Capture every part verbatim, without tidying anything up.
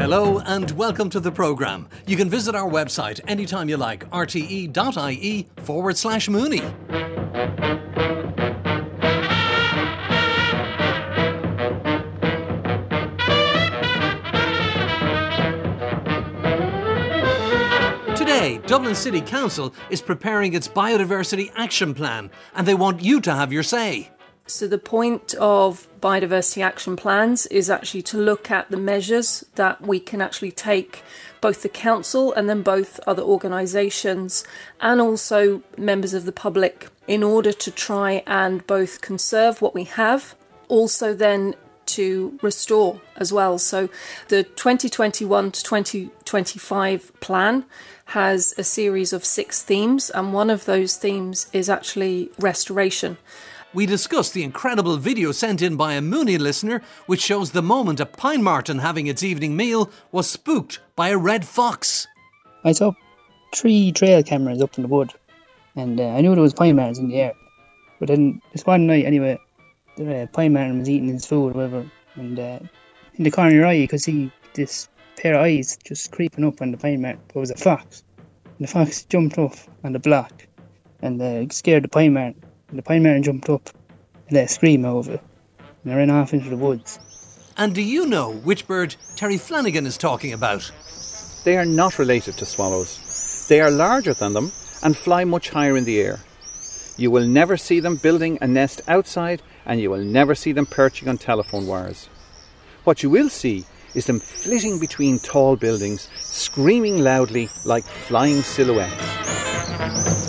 Hello and welcome to the programme. You can visit our website anytime you like, rte.ie forward slash Mooney. Today, Dublin City Council is preparing its Biodiversity Action Plan and they want you to have your say. So the point of biodiversity action plans is actually to look at the measures that we can actually take, both the council and then both other organisations and also members of the public, in order to try and both conserve what we have, also then to restore as well. So the twenty twenty-one to twenty twenty-five plan has a series of six themes, and one of those themes is actually restoration. We discussed the incredible video sent in by a Mooney listener, which shows the moment a pine marten having its evening meal was spooked by a red fox. I saw three trail cameras up in the wood, and uh, I knew there was pine martens in the air. But then this one night, anyway, the uh, pine marten was eating his food or whatever, and uh, in the corner of your eye, you could see this pair of eyes just creeping up on the pine marten. There was a fox, and the fox jumped off on the block and uh, scared the pine marten. And the pine marten jumped up and let a scream out of it, and I ran off into the woods. And do you know which bird Terry Flanagan is talking about? They are not related to swallows. They are larger than them and fly much higher in the air. You will never see them building a nest outside, and you will never see them perching on telephone wires. What you will see is them flitting between tall buildings, screaming loudly like flying silhouettes.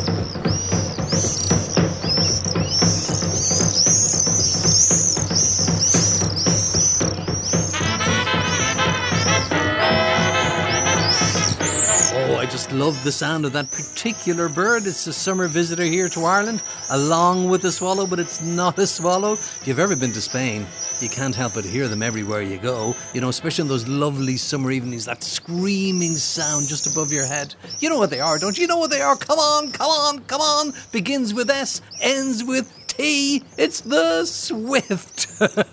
Love the sound of that particular bird. It's a summer visitor here to Ireland, along with the swallow, but it's not a swallow. If you've ever been to Spain, you can't help but hear them everywhere you go. You know, especially on those lovely summer evenings, that screaming sound just above your head. You know what they are, don't you? You know what they are? Come on, come on, come on. Begins with S, ends with T. It's the swift.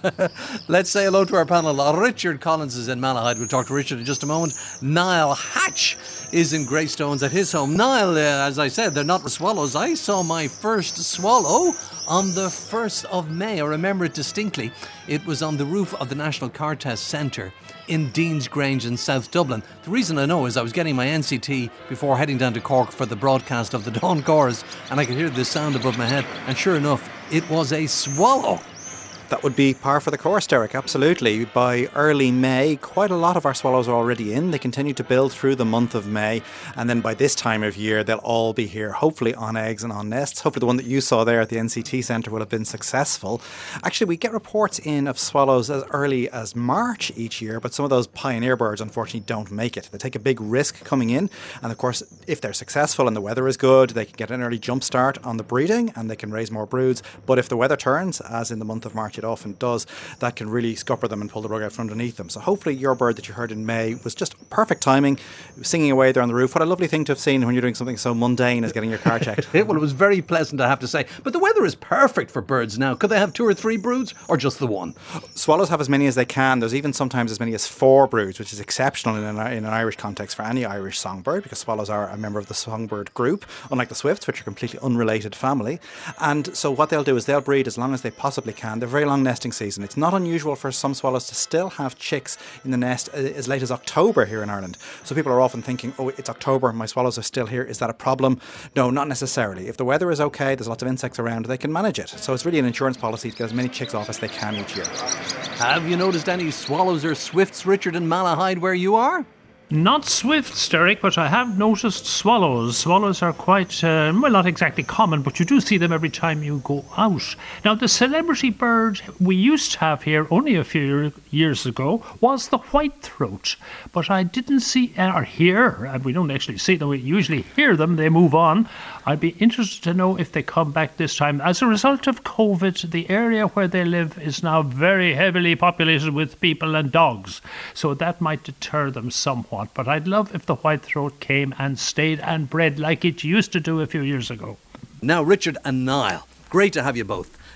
Let's say hello to our panel. Richard Collins is in Malahide. We'll talk to Richard in just a moment. Niall Hatch is in Greystones at his home. Niall, uh, as I said, they're not swallows. I saw my first swallow on the first of May. I remember it distinctly. It was on the roof of the National Car Test Centre in Dean's Grange in South Dublin. The reason I know is I was getting my N C T before heading down to Cork for the broadcast of the Dawn Chorus, and I could hear this sound above my head, and sure enough, it was a swallow. That would be par for the course, Derek, absolutely. By early May, quite a lot of our swallows are already in. They continue to build through the month of May, and then by this time of year, they'll all be here, hopefully on eggs and on nests. Hopefully the one that you saw there at the N C T Centre will have been successful. Actually, we get reports in of swallows as early as March each year, but some of those pioneer birds, unfortunately, don't make it. They take a big risk coming in, and of course, if they're successful and the weather is good, they can get an early jump start on the breeding, and they can raise more broods. But if the weather turns, as in the month of March it often does, that can really scupper them and pull the rug out from underneath them. So hopefully your bird that you heard in May was just perfect timing, singing away there on the roof. What a lovely thing to have seen when you're doing something so mundane as getting your car checked. Well, it was very pleasant, I have to say. But the weather is perfect for birds now. Could they have two or three broods, or just the one? Swallows have as many as they can. There's even sometimes as many as four broods, which is exceptional in an, in an Irish context for any Irish songbird, because swallows are a member of the songbird group, unlike the swifts, which are a completely unrelated family. And so what they'll do is they'll breed as long as they possibly can. They're very long nesting season. It's not unusual for some swallows to still have chicks in the nest as late as October here in Ireland. So people are often thinking, oh, it's October, my swallows are still here. Is that a problem? No, not necessarily. If the weather is okay, there's lots of insects around, they can manage it. So it's really an insurance policy to get as many chicks off as they can each year. Have you noticed any swallows or swifts, Richard, in Malahide where you are? Not swifts, Derek, but I have noticed swallows. Swallows are quite, uh, well, not exactly common, but you do see them every time you go out. Now, the celebrity bird we used to have here only a few years ago was the whitethroat, but I didn't see or hear, and we don't actually see them, we usually hear them, they move on. I'd be interested to know if they come back this time. As a result of COVID, the area where they live is now very heavily populated with people and dogs, so that might deter them somewhat. But I'd love if the whitethroat came and stayed and bred like it used to do a few years ago. Now, Richard and Niall, great to have you both.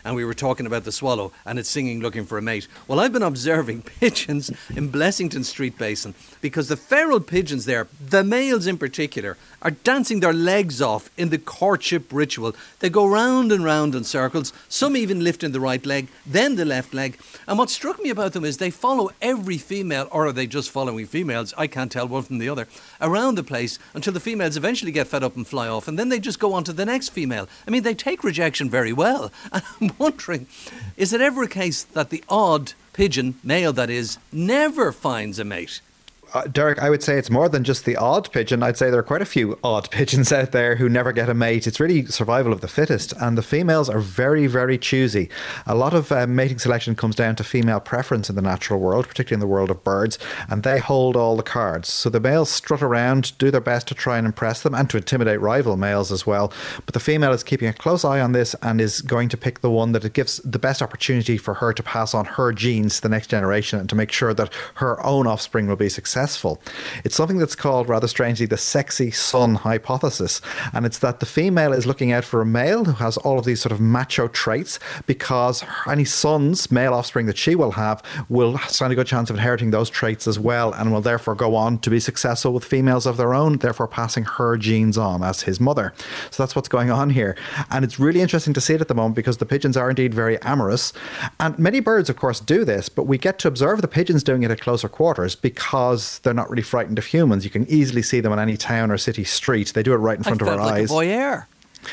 and we were talking about the swallow and it's singing looking for a mate. Well, I've been observing pigeons in Blessington Street Basin because the feral pigeons there, the males in particular, are dancing their legs off in the courtship ritual. They go round and round in circles, some even lifting the right leg, then the left leg. And what struck me about them is they follow every female, or are they just following females? I can't tell one from the other, around the place until the females eventually get fed up and fly off, and then they just go on to the next female. I mean, they take rejection very well. And I'm wondering, is it ever a case that the odd pigeon, male that is, never finds a mate? Uh, Derek, I would say it's more than just the odd pigeon. I'd say there are quite a few odd pigeons out there who never get a mate. It's really survival of the fittest, and the females are very, very choosy. A lot of uh, mating selection comes down to female preference in the natural world, particularly in the world of birds, and they hold all the cards. So the males strut around, do their best to try and impress them and to intimidate rival males as well. But the female is keeping a close eye on this and is going to pick the one that it gives the best opportunity for her to pass on her genes to the next generation and to make sure that her own offspring will be successful. It's something that's called, rather strangely, the sexy son hypothesis. And it's that the female is looking out for a male who has all of these sort of macho traits, because any sons, male offspring that she will have, will stand a good chance of inheriting those traits as well, and will therefore go on to be successful with females of their own, therefore passing her genes on as his mother. So that's what's going on here. And it's really interesting to see it at the moment, because the pigeons are indeed very amorous. And many birds, of course, do this, but we get to observe the pigeons doing it at closer quarters because they're not really frightened of humans. You can easily see them on any town or city street. They do it right in front I of our felt like eyes. A voyeur.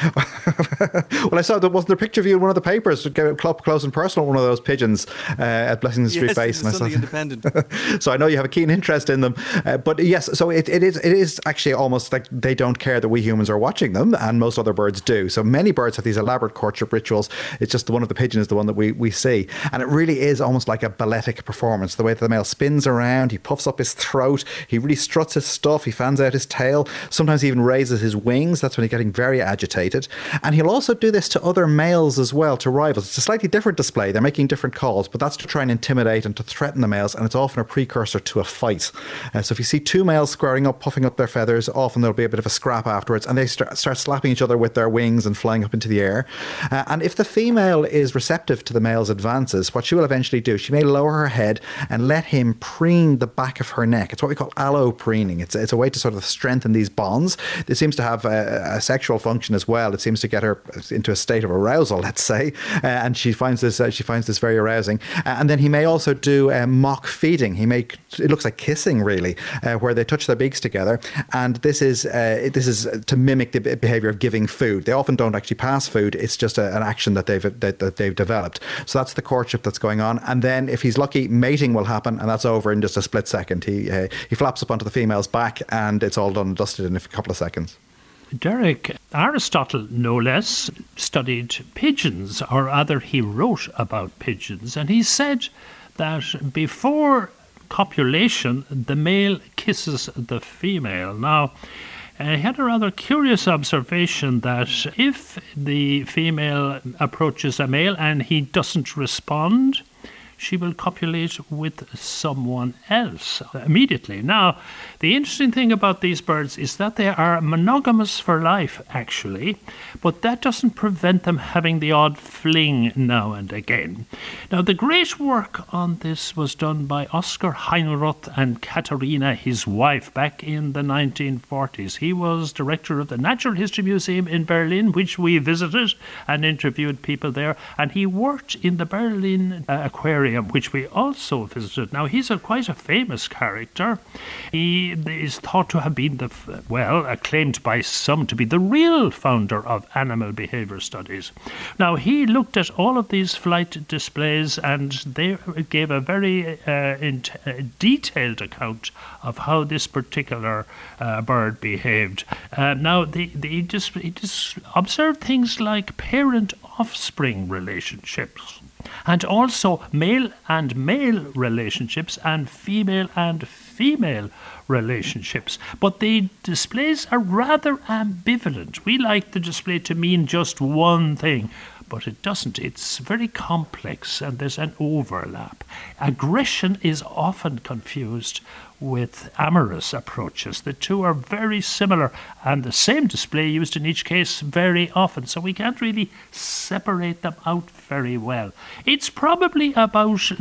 Well, I saw there wasn't there a picture of you in one of the papers, get up close and personal, one of those pigeons uh, at Blessington Street yes, Basin. Yes, Sunday Independent. So I know you have a keen interest in them, uh, but yes, so it, it is it is actually almost like they don't care that we humans are watching them, and most other birds do. So many birds have these elaborate courtship rituals. It's just the one of the pigeon is the one that we, we see, and it really is almost like a balletic performance. The way that the male spins around, he puffs up his throat, he really struts his stuff, he fans out his tail, sometimes he even raises his wings. That's when he's getting very agitated. And he'll also do this to other males as well, to rivals. It's a slightly different display. They're making different calls, but that's to try and intimidate and to threaten the males, and it's often a precursor to a fight. Uh, so if you see two males squaring up, puffing up their feathers, often there'll be a bit of a scrap afterwards, and they start, start slapping each other with their wings and flying up into the air. Uh, and if the female is receptive to the male's advances, what she will eventually do, she may lower her head and let him preen the back of her neck. It's what we call allopreening. It's, it's a way to sort of strengthen these bonds. It seems to have a, a sexual function as well. It seems to get her into a state of arousal, let's say, uh, and she finds this uh, she finds this very arousing. Uh, and then he may also do uh, mock feeding. He may it looks like kissing, really, uh, where they touch their beaks together, and this is uh, this is to mimic the behavior of giving food. They often don't actually pass food. It's just a, an action that they've that, that they've developed. So that's the courtship that's going on, and then if he's lucky, mating will happen, and that's over in just a split second. He uh, he flaps up onto the female's back, and it's all done and dusted in a couple of seconds. Derek, Aristotle, no less, studied pigeons, or rather he wrote about pigeons, and he said that before copulation, the male kisses the female. Now, uh, he had a rather curious observation that if the female approaches a male and he doesn't respond, she will copulate with someone else immediately. Now, the interesting thing about these birds is that they are monogamous for life, actually, but that doesn't prevent them having the odd fling now and again. Now, the great work on this was done by Oskar Heinroth and Katharina, his wife, back in the nineteen forties. He was director of the Natural History Museum in Berlin, which we visited and interviewed people there, and he worked in the Berlin uh, Aquarium, which we also visited. Now, he's a quite a famous character. He is thought to have been the, well, acclaimed by some to be the real founder of animal behavior studies. Now, he looked at all of these flight displays, and they gave a very uh, in, uh, detailed account of how this particular uh, bird behaved. Uh, now, they, they just, he just observed things like parent-offspring relationships, and also male and male relationships and female and female relationships. But the displays are rather ambivalent. We like the display to mean just one thing, but it doesn't. It's very complex and there's an overlap. Aggression is often confused with amorous approaches. The two are very similar and the same display used in each case very often, so we can't really separate them out very well. It's probably about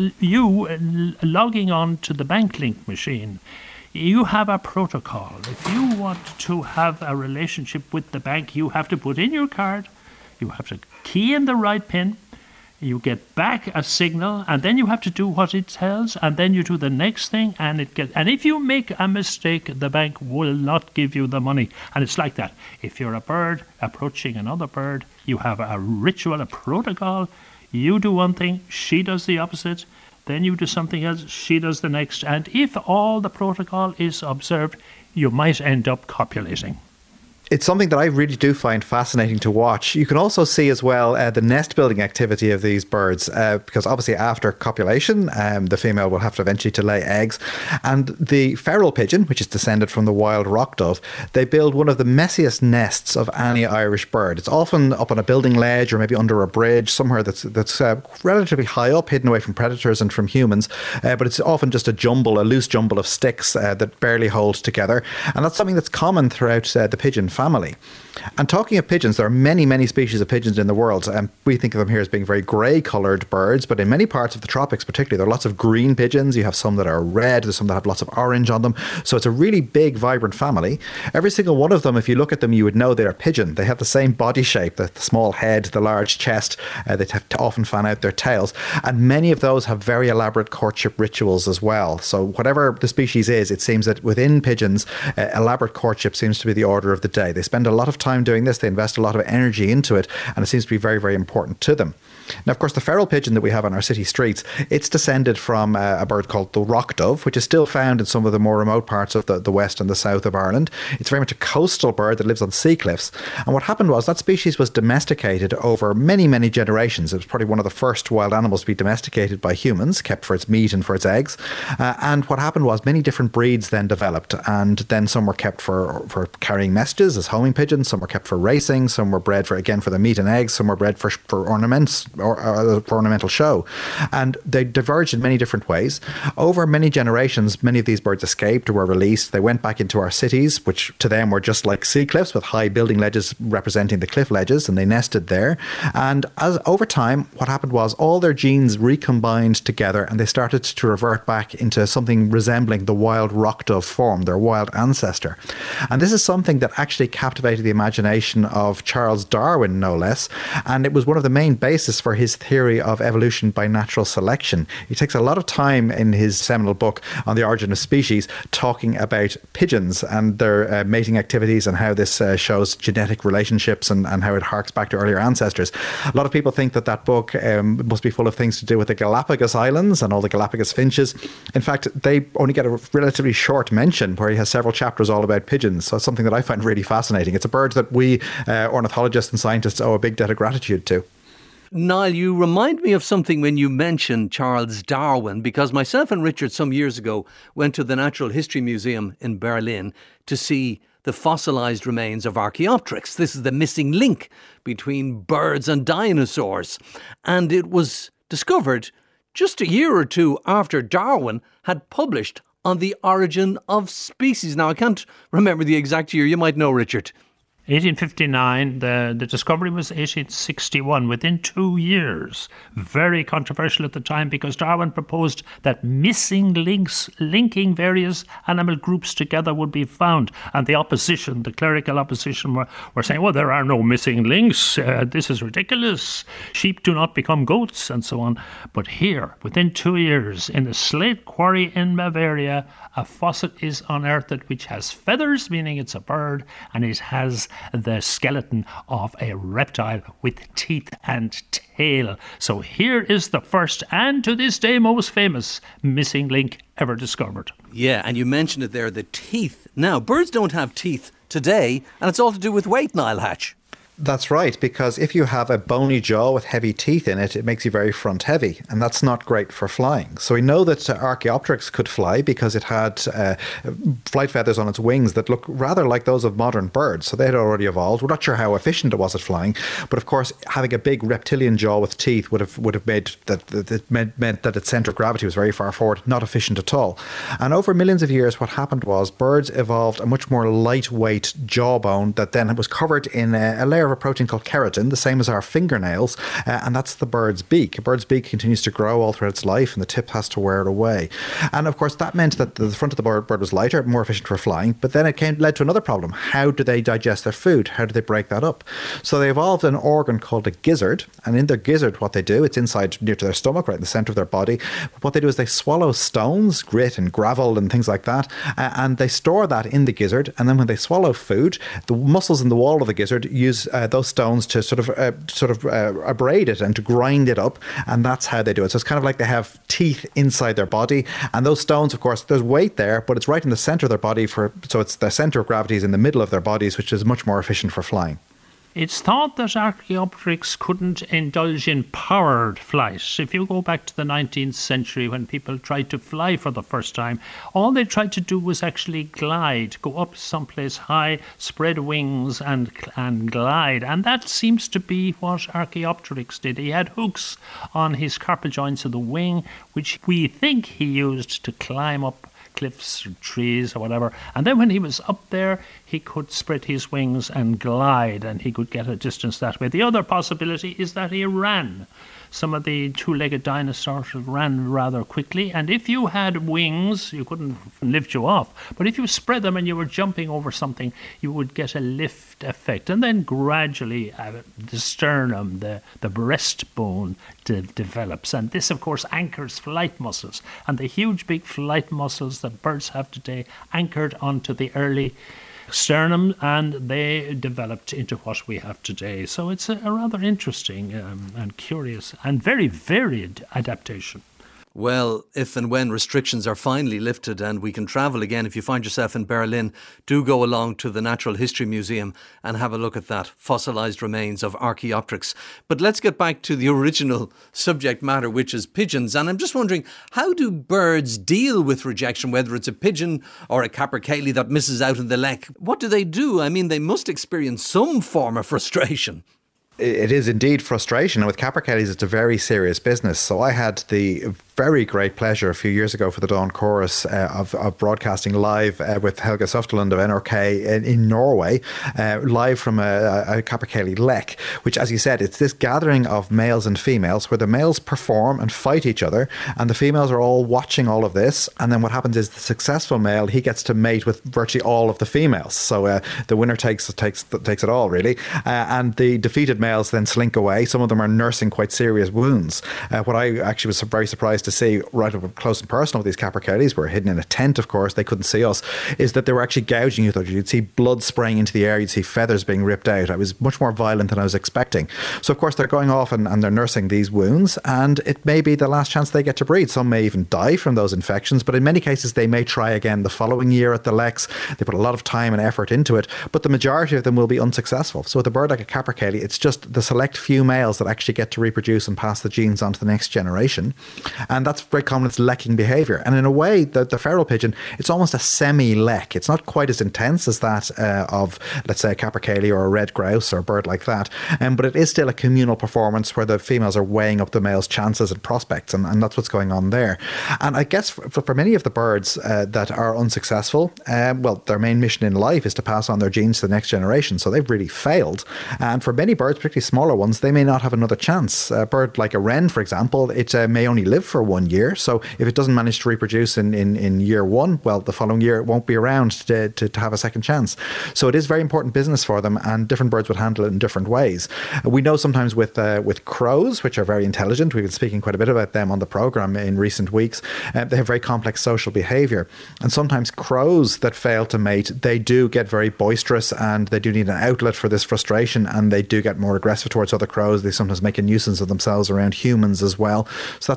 you logging on to the BankLink machine. You have a protocol. If you want to have a relationship with the bank, you have to put in your card, you have to key in the right pin, you get back a signal, and then you have to do what it tells, and then you do the next thing, and it get. And if you make a mistake, the bank will not give you the money. And it's like that. If you're a bird approaching another bird, you have a ritual, a protocol. You do one thing, she does the opposite. Then you do something else, she does the next. And if all the protocol is observed, you might end up copulating. It's something that I really do find fascinating to watch. You can also see as well uh, the nest building activity of these birds, uh, because obviously after copulation, um, the female will have to eventually to lay eggs. And the feral pigeon, which is descended from the wild rock dove, they build one of the messiest nests of any Irish bird. It's often up on a building ledge or maybe under a bridge, somewhere that's that's uh, relatively high up, hidden away from predators and from humans. Uh, but it's often just a jumble, a loose jumble of sticks uh, that barely hold together. And that's something that's common throughout uh, the pigeon family. And talking of pigeons, there are many, many species of pigeons in the world. And we think of them here as being very grey-coloured birds, but in many parts of the tropics particularly, there are lots of green pigeons. You have some that are red, there's some that have lots of orange on them. So it's a really big, vibrant family. Every single one of them, if you look at them, you would know they're a pigeon. They have the same body shape, the, the small head, the large chest. Uh, they have to often fan out their tails. And many of those have very elaborate courtship rituals as well. So whatever the species is, it seems that within pigeons, uh, elaborate courtship seems to be the order of the day. They spend a lot of time doing this. They invest a lot of energy into it, and it seems to be very, very important to them. Now, of course, the feral pigeon that we have on our city streets, it's descended from uh, a bird called the rock dove, which is still found in some of the more remote parts of the, the west and the south of Ireland. It's very much a coastal bird that lives on sea cliffs. And what happened was that species was domesticated over many, many generations. It was probably one of the first wild animals to be domesticated by humans, kept for its meat and for its eggs. Uh, and what happened was many different breeds then developed, and then some were kept for, for carrying messages as homing pigeons, some were kept for racing, some were bred for, again, for the meat and eggs, some were bred for, for ornaments, or uh, for ornamental show. And they diverged in many different ways. Over many generations, many of these birds escaped or were released. They went back into our cities, which to them were just like sea cliffs with high building ledges representing the cliff ledges, and they nested there. And as over time, what happened was all their genes recombined together, and they started to revert back into something resembling the wild rock dove form, their wild ancestor. And this is something that actually captivated the imagination of Charles Darwin, no less. And it was one of the main bases for his theory of evolution by natural selection. He takes a lot of time in his seminal book on the origin of species talking about pigeons and their uh, mating activities and how this uh, shows genetic relationships and, and how it harks back to earlier ancestors. A lot of people think that that book um, must be full of things to do with the Galapagos Islands and all the Galapagos finches. In fact, they only get a relatively short mention where he has several chapters all about pigeons. So it's something that I find really fascinating. It's a bird that we uh, ornithologists and scientists owe a big debt of gratitude to. Niall, you remind me of something when you mentioned Charles Darwin, because myself and Richard some years ago went to the Natural History Museum in Berlin to see the fossilised remains of Archaeopteryx. This is the missing link between birds and dinosaurs. And it was discovered just a year or two after Darwin had published on the origin of species. Now, I can't remember the exact year. You might know, Richard. eighteen fifty-nine, the, the discovery was eighteen sixty-one, within two years. Very controversial at the time because Darwin proposed that missing links linking various animal groups together would be found. And the opposition, the clerical opposition, were, were saying, well, there are no missing links. Uh, this is ridiculous. Sheep do not become goats and so on. But here, within two years, in the Slate Quarry in Bavaria, a fossil is unearthed which has feathers, meaning it's a bird, and it has the skeleton of a reptile with teeth and tail. So here is the first and to this day most famous missing link ever discovered. Yeah, and you mentioned it there, the teeth. Now, birds don't have teeth today, and it's all to do with weight, Niall Hatch. That's right, because if you have a bony jaw with heavy teeth in it, it makes you very front heavy, and that's not great for flying. So we know that uh, Archaeopteryx could fly because it had uh, flight feathers on its wings that look rather like those of modern birds, so they had already evolved. We're not sure how efficient it was at flying, but of course having a big reptilian jaw with teeth would have would have made that, that it meant, meant that its centre of gravity was very far forward, not efficient at all. And over millions of years, what happened was birds evolved a much more lightweight jawbone that then was covered in a, a layer of a protein called keratin, the same as our fingernails, uh, and that's the bird's beak. A bird's beak continues to grow all throughout its life, and the tip has to wear it away. And of course, that meant that the front of the bird, bird was lighter, more efficient for flying, but then it came, led to another problem. How do they digest their food? How do they break that up? So they evolved an organ called a gizzard, and in their gizzard, what they do, it's inside near to their stomach, right in the centre of their body. What they do is they swallow stones, grit and gravel and things like that, uh, and they store that in the gizzard, and then when they swallow food, the muscles in the wall of the gizzard use uh, those stones to sort of uh, sort of uh, abrade it and to grind it up, and that's how they do it. So it's kind of like they have teeth inside their body, and those stones, of course, there's weight there, but it's right in the centre of their body, for so it's the centre of gravity is in the middle of their bodies, which is much more efficient for flying. It's thought that Archaeopteryx couldn't indulge in powered flight. If you go back to the nineteenth century when people tried to fly for the first time, all they tried to do was actually glide, go up someplace high, spread wings and and glide. And that seems to be what Archaeopteryx did. He had hooks on his carpal joints of the wing, which we think he used to climb up cliffs or trees or whatever, and then when he was up there he could spread his wings and glide, and he could get a distance that way. The other possibility is that he ran. Some of the two-legged dinosaurs ran rather quickly, and if you had wings, you couldn't lift you off, but if you spread them and you were jumping over something, you would get a lift effect, and then gradually uh, the sternum, the, the breastbone de- develops, and this of course anchors flight muscles, and the huge big flight muscles that birds have today anchored onto the early sternum, and they developed into what we have today. So it's a, a rather interesting um, and curious and very varied adaptation. Well, if and when restrictions are finally lifted and we can travel again, if you find yourself in Berlin, do go along to the Natural History Museum and have a look at that fossilised remains of Archaeopteryx. But let's get back to the original subject matter, which is pigeons. And I'm just wondering, how do birds deal with rejection, whether it's a pigeon or a capercaillie that misses out in the lek? What do they do? I mean, they must experience some form of frustration. It is indeed frustration, and with capercaillies it's a very serious business. So I had the very great pleasure a few years ago for the Dawn Chorus uh, of, of broadcasting live uh, with Helga Softeland of N R K in, in Norway, uh, live from a, a capercaillie lek, which, as you said, it's this gathering of males and females where the males perform and fight each other, and the females are all watching all of this, and then what happens is the successful male, he gets to mate with virtually all of the females. So uh, the winner takes takes takes it all, really, uh, and the defeated male males then slink away. Some of them are nursing quite serious wounds. Uh, what I actually was very surprised to see right up close and personal with these capercaillies, were hidden in a tent, of course, they couldn't see us, is that they were actually gouging each other. You'd see blood spraying into the air, you'd see feathers being ripped out. It was much more violent than I was expecting. So of course they're going off and, and they're nursing these wounds, and it may be the last chance they get to breed. Some may even die from those infections, but in many cases they may try again the following year at the leks. They put a lot of time and effort into it, but the majority of them will be unsuccessful. So with a bird like a capercaillie, it's just the select few males that actually get to reproduce and pass the genes on to the next generation. And that's very common. It's lekking behaviour. And in a way, the, the feral pigeon, it's almost a semi-lek. It's not quite as intense as that uh, of, let's say, a capercaillie or a red grouse or a bird like that. Um, but it is still a communal performance where the females are weighing up the male's chances and prospects. And, and that's what's going on there. And I guess for, for many of the birds uh, that are unsuccessful, um, well, their main mission in life is to pass on their genes to the next generation. So they've really failed. And for many birds, particularly smaller ones, they may not have another chance. A bird like a wren, for example, it uh, may only live for one year. So if it doesn't manage to reproduce in, in, in year one, well, the following year it won't be around to, to, to have a second chance. So it is very important business for them, and different birds would handle it in different ways. We know sometimes with uh, with crows, which are very intelligent, we've been speaking quite a bit about them on the programme in recent weeks, uh, they have very complex social behaviour. And sometimes crows that fail to mate, they do get very boisterous, and they do need an outlet for this frustration, and they do get more aggressive towards other crows. They sometimes make a nuisance of themselves around humans as well. So that's something that can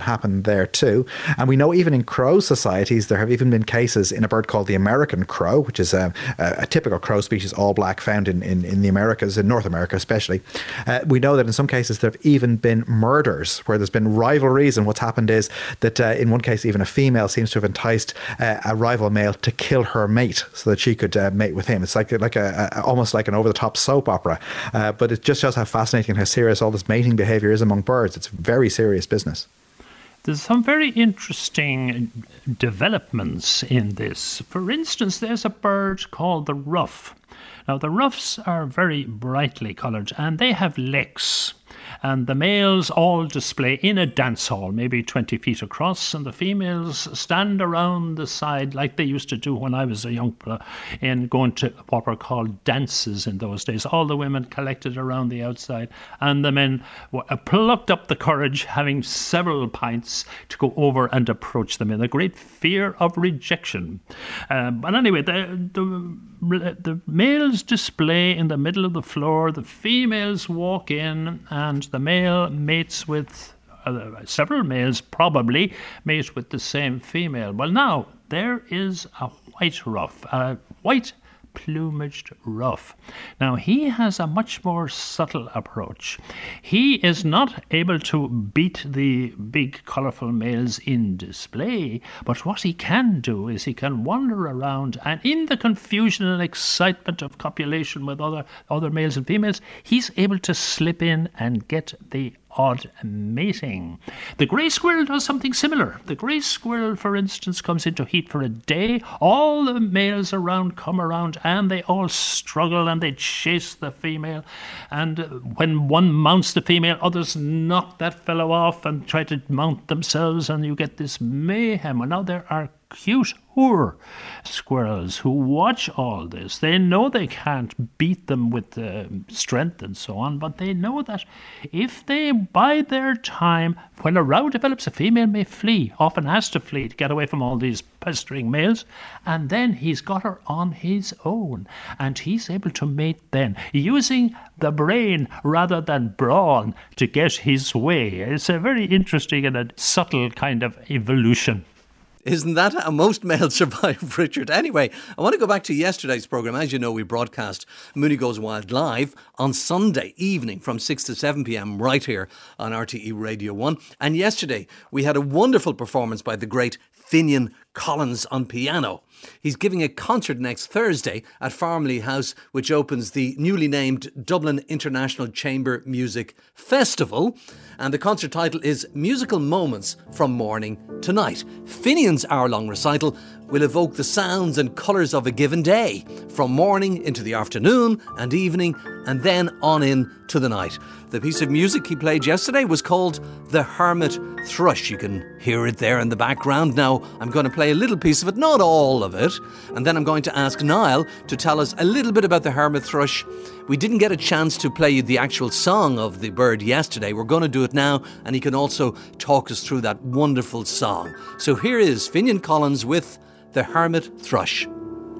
happen there too. And we know even in crow societies, there have even been cases in a bird called the American crow, which is a, a, a typical crow species, all black, found in, in, in the Americas, in North America especially. Uh, we know that in some cases there have even been murders where there's been rivalries, and what's happened is that uh, in one case even a female seems to have enticed uh, a rival male to kill her mate so that she could uh, mate with him. It's like like a, a almost like an over-the-top soap opera, uh, but it just shows how fascinating and how serious all this mating behaviour is among birds. It's very serious business. There's some very interesting developments in this. For instance, there's a bird called the ruff. Now, the ruffs are very brightly coloured and they have legs. And the males all display in a dance hall, maybe twenty feet across, and the females stand around the side like they used to do when I was a young fella, in going to what were called dances in those days. All the women collected around the outside, and the men plucked up the courage, having several pints, to go over and approach them in a great fear of rejection. Um, but anyway, the, the, the males display in the middle of the floor, the females walk in, and the male mates with uh, several males, probably mate with the same female. Well, now there is a white ruff, a white plumaged ruff. Now, he has a much more subtle approach. He is not able to beat the big colourful males in display, but what he can do is he can wander around, and in the confusion and excitement of copulation with other other males and females, he's able to slip in and get the odd mating. The grey squirrel does something similar. The grey squirrel, for instance, comes into heat for a day. All the males around come around and they all struggle and they chase the female. And when one mounts the female, others knock that fellow off and try to mount themselves, and you get this mayhem. And now there are cute hoor squirrels who watch all this. They know they can't beat them with uh, strength and so on, but they know that if they bide their time, when a row develops, a female may flee, often has to flee to get away from all these pestering males, and then he's got her on his own, and he's able to mate then, using the brain rather than brawn to get his way. It's a very interesting and a subtle kind of evolution. Isn't that how most males survive, Richard? Anyway, I want to go back to yesterday's programme. As you know, we broadcast Mooney Goes Wild live on Sunday evening from six to seven p.m. right here on R T E Radio one. And yesterday we had a wonderful performance by the great Finian Collins on piano. He's giving a concert next Thursday at Farmley House, which opens the newly named Dublin International Chamber Music Festival. And the concert title is Musical Moments from Morning to Night. Finian's hour-long recital will evoke the sounds and colours of a given day, from morning into the afternoon and evening, and then on in to the night. The piece of music he played yesterday was called The Hermit Thrush. You can hear it there in the background. Now, I'm going to play a little piece of it, not all of it, and then I'm going to ask Niall to tell us a little bit about the hermit thrush. We didn't get a chance to play you the actual song of the bird yesterday. We're going to do it now, and he can also talk us through that wonderful song. So here is Finian Collins with The Hermit Thrush.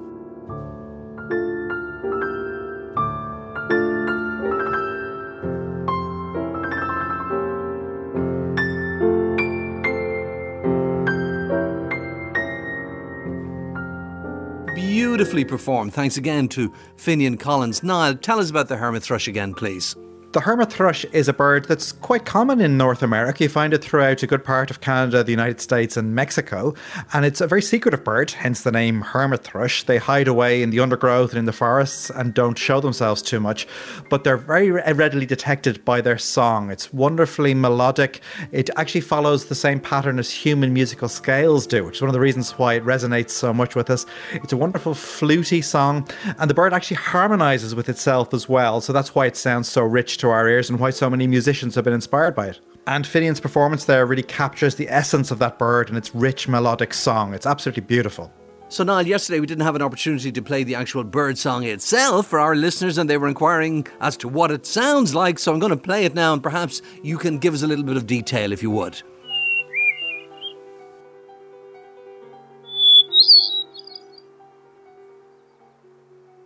Beautifully performed. Thanks again to Finian Collins. Niall, tell us about the hermit thrush again, please. The hermit thrush is a bird that's quite common in North America. You find it throughout a good part of Canada, the United States and Mexico. And it's a very secretive bird, hence the name hermit thrush. They hide away in the undergrowth and in the forests and don't show themselves too much. But they're very readily detected by their song. It's wonderfully melodic. It actually follows the same pattern as human musical scales do, which is one of the reasons why it resonates so much with us. It's a wonderful fluty song. And the bird actually harmonizes with itself as well. So that's why it sounds so rich to our ears and why so many musicians have been inspired by it. And Finian's performance there really captures the essence of that bird and its rich melodic song. It's absolutely beautiful. So Niall, yesterday we didn't have an opportunity to play the actual bird song itself for our listeners, and they were inquiring as to what it sounds like, so I'm going to play it now, and perhaps you can give us a little bit of detail if you would.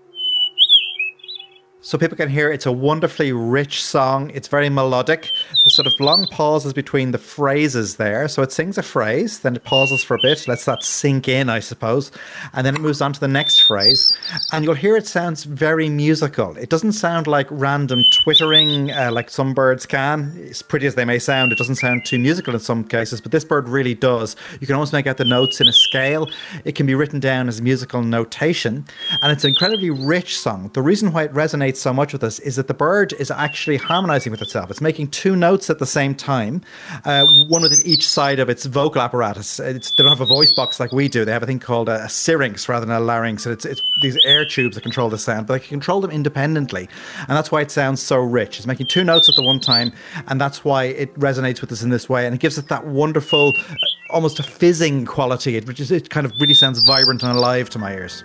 So people can hear it's a wonderfully rich song. It's very melodic. The sort of long pauses between the phrases there. So it sings a phrase, then it pauses for a bit, lets that sink in, I suppose, and then it moves on to the next phrase. And you'll hear it sounds very musical. It doesn't sound like random twittering uh, like some birds can. As pretty as they may sound, it doesn't sound too musical in some cases, but this bird really does. You can almost make out the notes in a scale. It can be written down as musical notation, and it's an incredibly rich song. The reason why it resonates so much with us is that the bird is actually harmonizing with itself. It's making two notes at the same time, uh, one within each side of its vocal apparatus. It's, they don't have a voice box like we do. They have a thing called a, a syrinx rather than a larynx. And it's, it's these air tubes that control the sound, but they can control them independently. And that's why it sounds so rich. It's making two notes at the one time, and that's why it resonates with us in this way. And it gives it that wonderful, almost a fizzing quality. It, which is, it kind of really sounds vibrant and alive to my ears.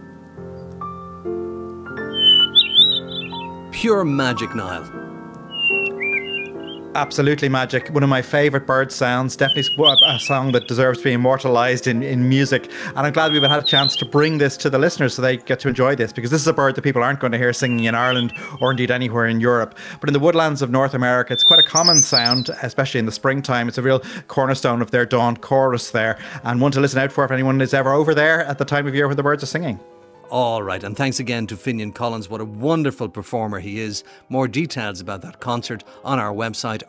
Pure magic, Niall. Absolutely magic. One of my favourite bird sounds. Definitely a song that deserves to be immortalised in, in music. And I'm glad we've had a chance to bring this to the listeners so they get to enjoy this, because this is a bird that people aren't going to hear singing in Ireland or indeed anywhere in Europe. But in the woodlands of North America, it's quite a common sound, especially in the springtime. It's a real cornerstone of their dawn chorus there, and one to listen out for if anyone is ever over there at the time of year when the birds are singing. All right, and thanks again to Finian Collins. What a wonderful performer he is. More details about that concert on our website,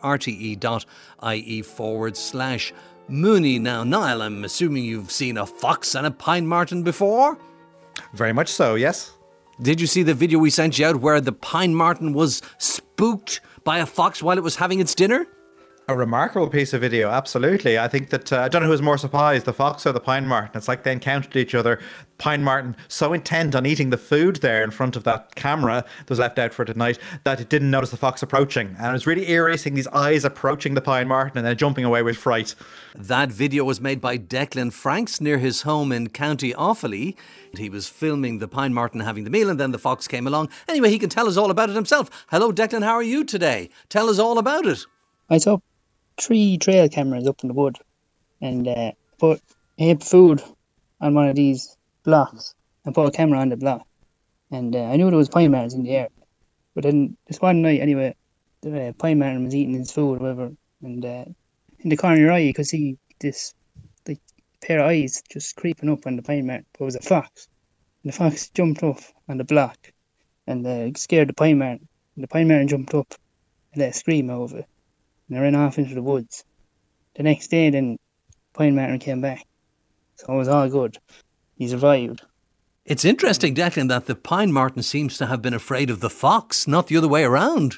rte.ie forward slash Mooney. Now, Niall, I'm assuming you've seen a fox and a pine marten before? Very much so, yes. Did you see the video we sent you out where the pine marten was spooked by a fox while it was having its dinner? A remarkable piece of video, absolutely. I think that, uh, I don't know who was more surprised, the fox or the pine marten. It's like they encountered each other. Pine marten, so intent on eating the food there in front of that camera that was left out for tonight, that it didn't notice the fox approaching. And it was really eerie seeing these eyes approaching the pine marten and then jumping away with fright. That video was made by Declan Franks near his home in County Offaly. He was filming the pine marten having the meal, and then the fox came along. Anyway, he can tell us all about it himself. Hello, Declan, how are you today? Tell us all about it. I saw three trail cameras up in the wood, and uh, put I put food on one of these blocks and put a camera on the block, and uh, I knew there was pine martens in the air, but then this one night anyway, the uh, pine marten was eating his food or whatever, and uh, in the corner of your eye you could see this like pair of eyes just creeping up on the pine marten, but it was a fox, and the fox jumped up on the block and uh, scared the pine marten, and the pine marten jumped up and let a scream out of it. And I ran off into the woods. The next day, then, pine marten came back. So it was all good. He survived. It's interesting, Declan, that the pine marten seems to have been afraid of the fox, not the other way around.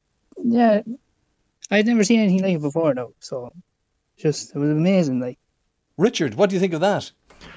Yeah, I'd never seen anything like it before, though. So, just, it was amazing, like. Richard, what do you think of that?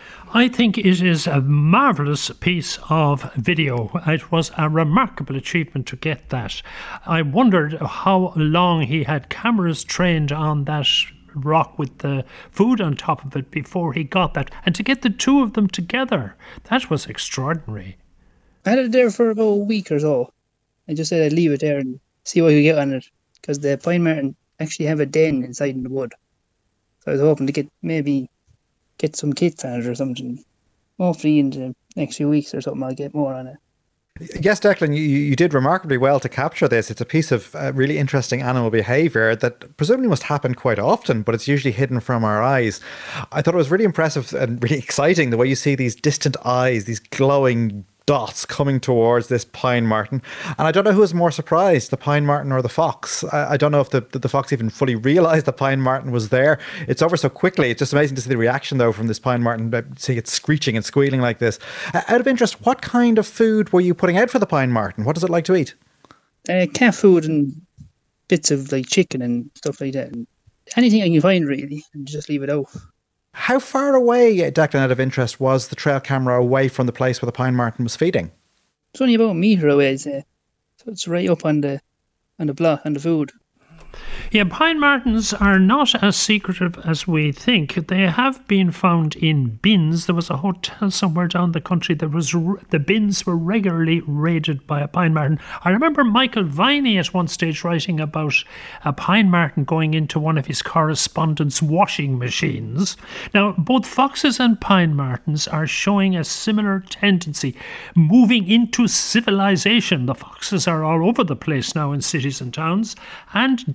I think it is a marvellous piece of video. It was a remarkable achievement to get that. I wondered how long he had cameras trained on that rock with the food on top of it before he got that. And to get the two of them together, that was extraordinary. I had it there for about a week or so. I just said I'd leave it there and see what I could get on it. Because the pine marten actually have a den inside in the wood. So I was hoping to get maybe... get some kits on it or something. Hopefully in the next few weeks or something I'll get more on it. Yes, Declan, you, you did remarkably well to capture this. It's a piece of uh, really interesting animal behaviour that presumably must happen quite often, but it's usually hidden from our eyes. I thought it was really impressive and really exciting the way you see these distant eyes, these glowing dots coming towards this pine marten. And I don't know who was more surprised, the pine marten or the fox. I, I don't know if the, the, the fox even fully realised the pine marten was there. It's over so quickly. It's just amazing to see the reaction, though, from this pine marten, see it screeching and squealing like this. Uh, out of interest, what kind of food were you putting out for the pine marten? What does it like to eat? Uh, cat food and bits of like chicken and stuff like that. And anything I can find, really, and just leave it out. How far away, Declan, out of interest, was the trail camera away from the place where the pine marten was feeding? It's only about a metre away, I'd say. So it's right up on the on the block, on the food. Yeah, pine martens are not as secretive as we think. They have been found in bins. There was a hotel somewhere down the country that was the bins were regularly raided by a pine marten. I remember Michael Viney at one stage writing about a pine marten going into one of his correspondence washing machines. Now, both foxes and pine martens are showing a similar tendency, moving into civilization. The foxes are all over the place now in cities and towns, and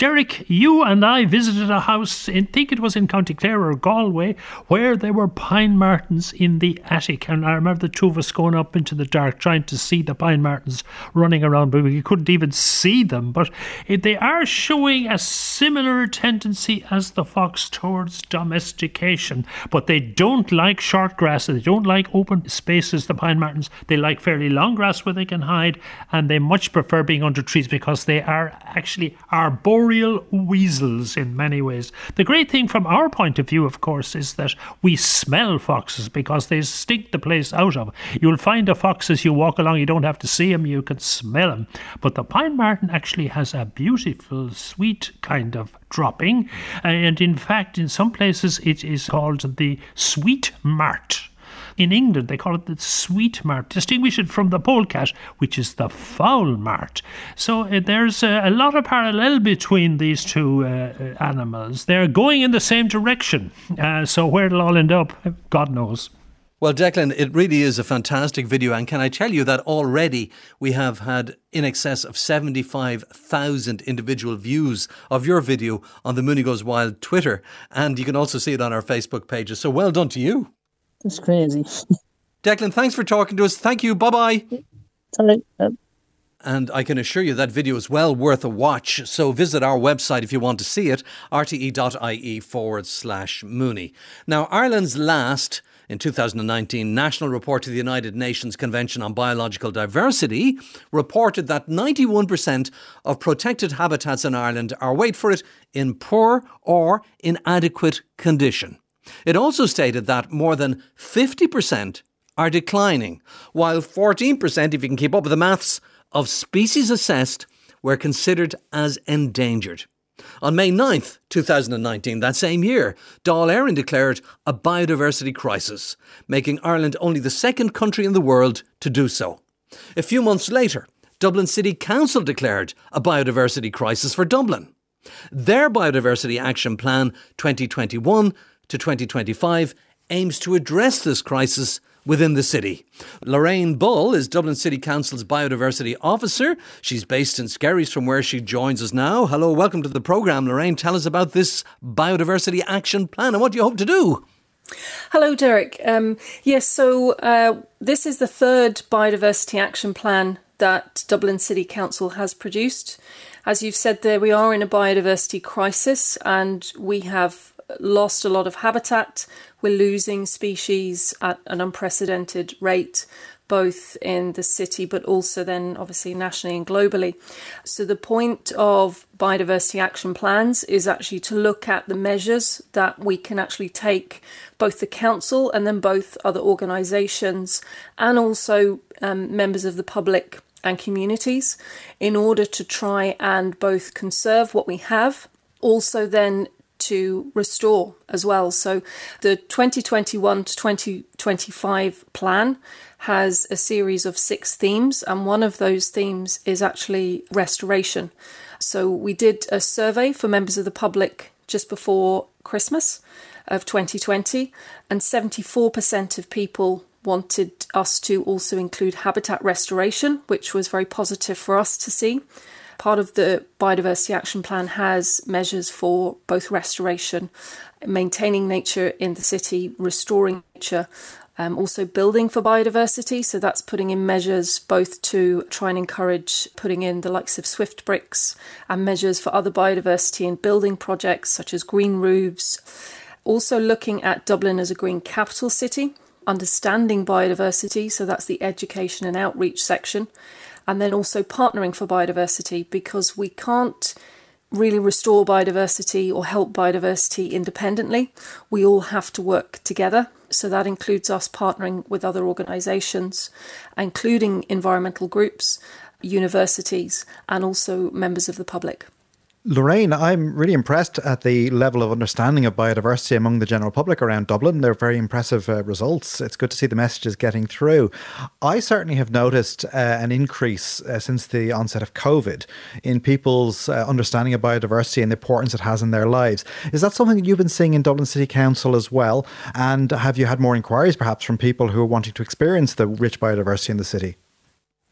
Derek, you and I visited a house, in, I think it was in County Clare or Galway, where there were pine martens in the attic. And I remember the two of us going up into the dark trying to see the pine martens running around, but we couldn't even see them. But it, they are showing a similar tendency as the fox towards domestication. But they don't like short grass, they don't like open spaces, the pine martens. They like fairly long grass where they can hide, and they much prefer being under trees because they are actually arboreal weasels in many ways. The great thing from our point of view, of course, is that we smell foxes because they stink the place out of. You'll find a fox as you walk along, you don't have to see him, you can smell him. But the pine marten actually has a beautiful, sweet kind of dropping, and in fact, in some places it is called the sweet mart. In England, they call it the sweet mart. Distinguish it from the polecat, which is the foul mart. So uh, there's uh, a lot of parallel between these two uh, animals. They're going in the same direction. Uh, so where it'll all end up, God knows. Well, Declan, it really is a fantastic video. And can I tell you that already we have had in excess of seventy-five thousand individual views of your video on the Mooney Goes Wild Twitter. And you can also see it on our Facebook pages. So well done to you. That's crazy. Declan, thanks for talking to us. Thank you. Bye-bye. It's all right. Yep. And I can assure you that video is well worth a watch. So visit our website if you want to see it, rte.ie forward slash Mooney. Now, Ireland's last, in two thousand nineteen, National Report to the United Nations Convention on Biological Diversity reported that ninety-one percent of protected habitats in Ireland are, wait for it, in poor or inadequate condition. It also stated that more than fifty percent are declining, while fourteen percent, if you can keep up with the maths, of species assessed were considered as endangered. On May ninth, two thousand nineteen, that same year, Dáil Éireann declared a biodiversity crisis, making Ireland only the second country in the world to do so. A few months later, Dublin City Council declared a biodiversity crisis for Dublin. Their Biodiversity Action Plan twenty twenty-one to twenty twenty-five aims to address this crisis within the city. Lorraine Bull is Dublin City Council's Biodiversity Officer. She's based in Skerries, from where she joins us now. Hello, welcome to the programme. Lorraine, tell us about this Biodiversity Action Plan and what do you hope to do? Hello, Derek. Um, yes, so uh, this is the third Biodiversity Action Plan that Dublin City Council has produced. As you've said there, we are in a biodiversity crisis and we have lost a lot of habitat. We're losing species at an unprecedented rate, both in the city but also then obviously nationally and globally. So the point of biodiversity action plans is actually to look at the measures that we can actually take, both the council and then both other organisations and also um, members of the public and communities, in order to try and both conserve what we have, also then to restore as well. So the twenty twenty-one to twenty twenty-five plan has a series of six themes, and one of those themes is actually restoration. So we did a survey for members of the public just before Christmas of twenty twenty, and seventy-four percent of people wanted us to also include habitat restoration, which was very positive for us to see. Part of the Biodiversity Action Plan has measures for both restoration, maintaining nature in the city, restoring nature, um, also building for biodiversity. So that's putting in measures both to try and encourage putting in the likes of Swift bricks and measures for other biodiversity and building projects such as green roofs. Also looking at Dublin as a green capital city, understanding biodiversity. So that's the education and outreach section. And then also partnering for biodiversity, because we can't really restore biodiversity or help biodiversity independently. We all have to work together. So that includes us partnering with other organisations, including environmental groups, universities, and also members of the public. Lorraine, I'm really impressed at the level of understanding of biodiversity among the general public around Dublin. They're very impressive uh, results. It's good to see the messages getting through. I certainly have noticed uh, an increase uh, since the onset of COVID in people's uh, understanding of biodiversity and the importance it has in their lives. Is that something that you've been seeing in Dublin City Council as well? And have you had more inquiries perhaps from people who are wanting to experience the rich biodiversity in the city?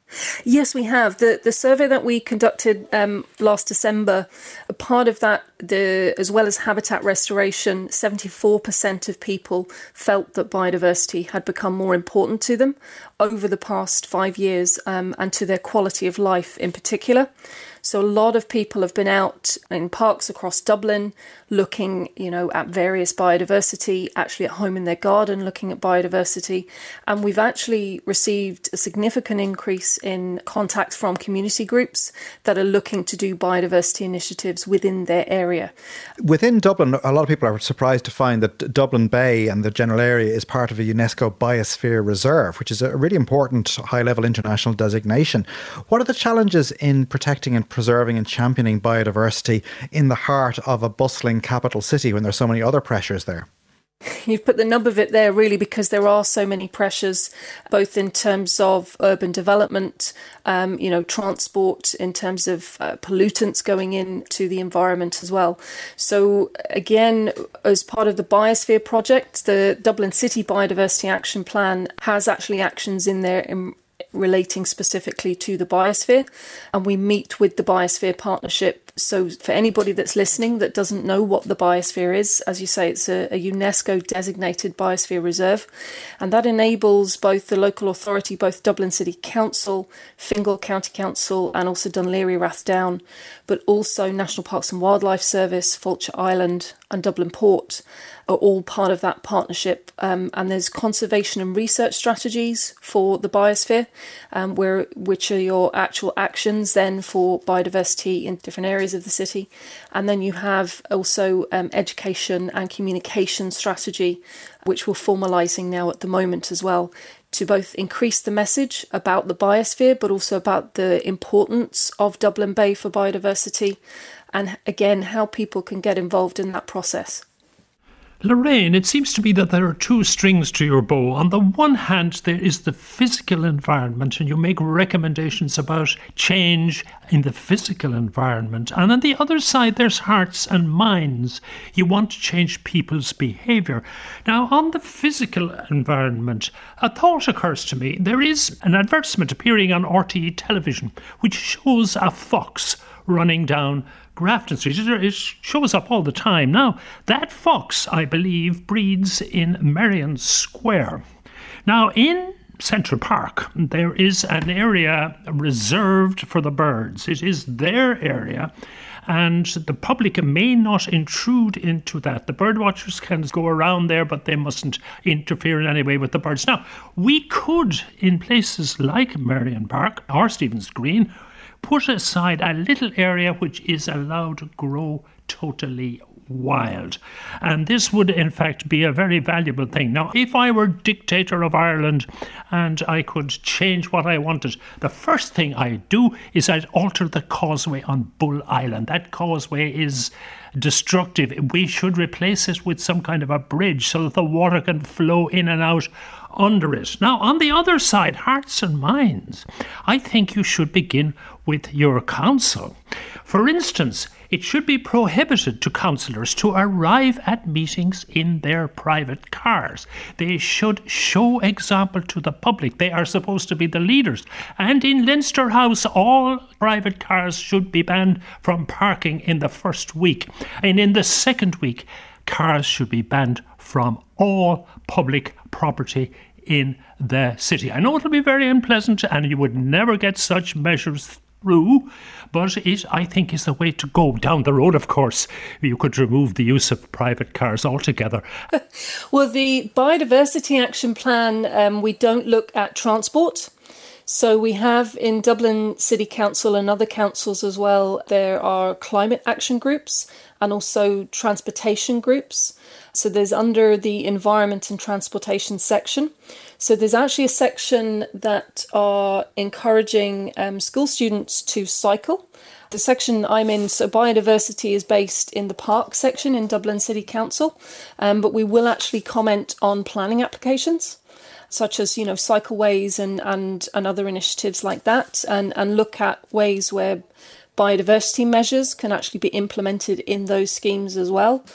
Yes, we have. The the survey that we conducted um, last December, a part of that, the as well as habitat restoration, seventy-four percent of people felt that biodiversity had become more important to them over the past five years um, and to their quality of life in particular. So a lot of people have been out in parks across Dublin looking, you know, at various biodiversity, actually at home in their garden looking at biodiversity. And we've actually received a significant increase in contacts from community groups that are looking to do biodiversity initiatives within their area. Within Dublin, a lot of people are surprised to find that Dublin Bay and the general area is part of a UNESCO Biosphere Reserve, which is a really important high-level international designation. What are the challenges in protecting and preserving and championing biodiversity in the heart of a bustling capital city when there's so many other pressures there? You've put the nub of it there, really, because there are so many pressures, both in terms of urban development, um, you know, transport, in terms of uh, pollutants going into the environment as well. So again, as part of the Biosphere project, the Dublin City Biodiversity Action Plan has actually actions in there in relating specifically to the biosphere, and we meet with the Biosphere Partnership. So for anybody that's listening that doesn't know what the biosphere is, as you say, it's a, a UNESCO designated biosphere reserve, and that enables both the local authority, both Dublin City Council, Fingal County Council, and also Dún Laoghaire Rathdown, but also National Parks and Wildlife Service, Fulcher Island and Dublin Port are all part of that partnership. Um, and there's conservation and research strategies for the biosphere, um, where which are your actual actions then for biodiversity in different areas of the city. And then you have also um, education and communication strategy, which we're formalising now at the moment as well, to both increase the message about the biosphere, but also about the importance of Dublin Bay for biodiversity, and again, how people can get involved in that process. Lorraine, it seems to me that there are two strings to your bow. On the one hand, there is the physical environment, and you make recommendations about change in the physical environment. And on the other side, there's hearts and minds. You want to change people's behaviour. Now, on the physical environment, a thought occurs to me. There is an advertisement appearing on R T E television which shows a fox running down Grafton Street. It shows up all the time. Now, that fox, I believe, breeds in Merrion Square. Now, in Central Park, there is an area reserved for the birds. It is their area, and the public may not intrude into that. The bird watchers can go around there, but they mustn't interfere in any way with the birds. Now, we could, in places like Merrion Park or Stephen's Green, put aside a little area which is allowed to grow totally wild. And this would in fact be a very valuable thing. Now, if I were dictator of Ireland and I could change what I wanted, the first thing I'd do is I'd alter the causeway on Bull Island. That causeway is destructive. We should replace it with some kind of a bridge so that the water can flow in and out under it. Now, on the other side, hearts and minds, I think you should begin with your council. For instance, it should be prohibited to councillors to arrive at meetings in their private cars. They should show example to the public. They are supposed to be the leaders. And in Leinster House, all private cars should be banned from parking in the first week. And in the second week, cars should be banned from all public property in the city. I know it'll be very unpleasant and you would never get such measures through, but it, I think, is the way to go. Down the road, of course, you could remove the use of private cars altogether. Well, the Biodiversity Action Plan, um, we don't look at transport. So we have in Dublin City Council and other councils as well, there are climate action groups and also transportation groups. So there's under the environment and transportation section. So there's actually a section that are encouraging um, school students to cycle. The section I'm in, so biodiversity, is based in the park section in Dublin City Council, um, but we will actually comment on planning applications, such as, you know, cycleways and, and, and other initiatives like that, and, and look at ways where biodiversity measures can actually be implemented in those schemes as well.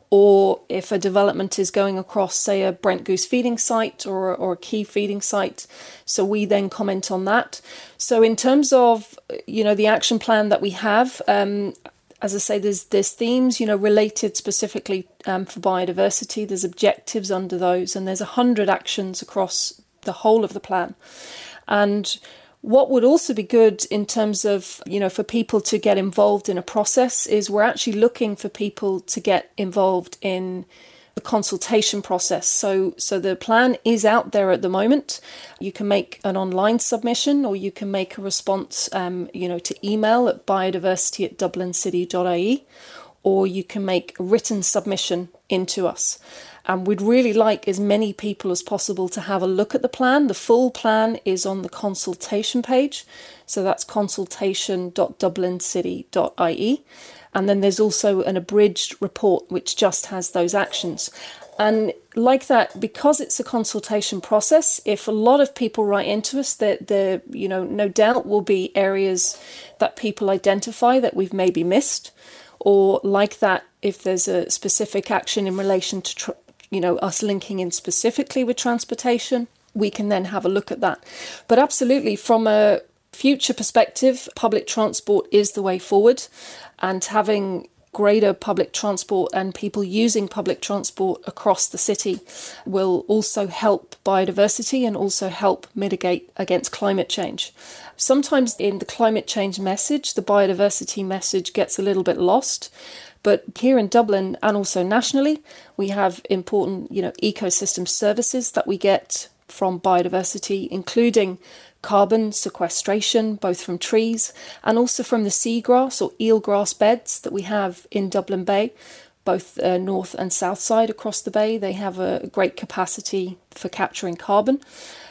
or if a development is going across, say, a Brent Goose feeding site or, or a key feeding site. So we then comment on that. So in terms of, you know, the action plan that we have, um, as I say, there's there's themes, you know, related specifically um, for biodiversity. There's objectives under those, and there's a hundred actions across the whole of the plan. And what would also be good in terms of, you know, for people to get involved in a process is we're actually looking for people to get involved in the consultation process. So so the plan is out there at the moment. You can make an online submission, or you can make a response, um, you know, to email at biodiversity at dublincity dot I E, or you can make a written submission into us. And we'd really like as many people as possible to have a look at the plan. The full plan is on the consultation page. So that's consultation dot dublincity dot I E. And then there's also an abridged report which just has those actions. And like that, because it's a consultation process, if a lot of people write into us, that there, you know, no doubt will be areas that people identify that we've maybe missed, or like that, if there's a specific action in relation to tr- you know, us linking in specifically with transportation, we can then have a look at that. But absolutely, from a future perspective, public transport is the way forward, and having greater public transport and people using public transport across the city will also help biodiversity and also help mitigate against climate change. Sometimes in the climate change message, the biodiversity message gets a little bit lost. But here in Dublin and also nationally, we have important, you know, ecosystem services that we get from biodiversity, including carbon sequestration, both from trees and also from the seagrass or eelgrass beds that we have in Dublin Bay, both uh, north and south side across the bay. They have a great capacity for capturing carbon.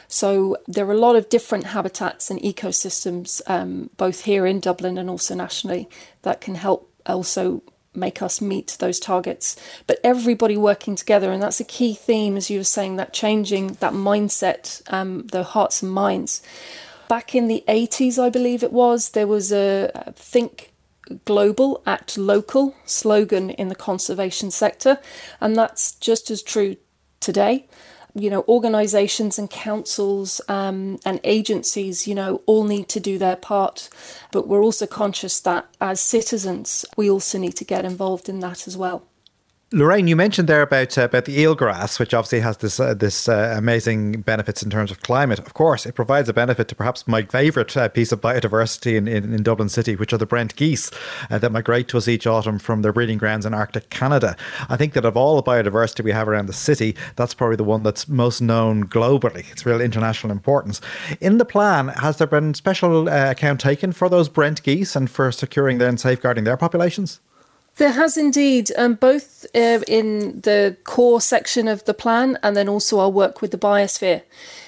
So there are a lot of different habitats and ecosystems, um, both here in Dublin and also nationally, that can help also make us meet those targets. But everybody working together, and that's a key theme, as you were saying, that changing that mindset, um, the hearts and minds. Back in the eighties, I believe it was, there was a, a Think Global, Act Local slogan in the conservation sector, and that's just as true today. You know, organisations and councils um, and agencies, you know, all need to do their part. But we're also conscious that as citizens, we also need to get involved in that as well. Lorraine, you mentioned there about uh, about the eelgrass, which obviously has this uh, this uh, amazing benefits in terms of climate. Of course, it provides a benefit to perhaps my favourite uh, piece of biodiversity in, in, in Dublin City, which are the Brent geese uh, that migrate to us each autumn from their breeding grounds in Arctic Canada. I think that of all the biodiversity we have around the city, that's probably the one that's most known globally. It's real international importance. In the plan, has there been special uh, account taken for those Brent geese and for securing their and safeguarding their populations? There has indeed, um, both uh, in the core section of the plan and then also our work with the biosphere.